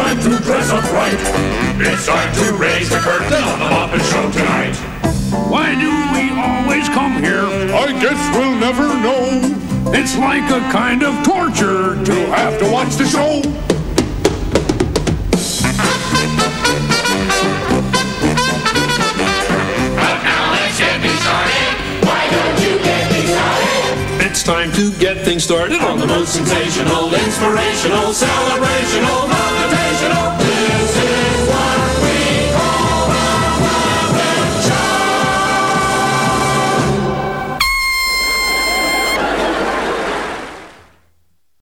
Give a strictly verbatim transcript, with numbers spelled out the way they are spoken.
time to dress up right. It's time to raise the curtain on the Muppet Show tonight. Why do we always come here? I guess we'll never know. It's like a kind of torture to have to watch the show. But now let's get me started. Why don't you get me started? It's time to get things started On the most sensational, inspirational, celebrational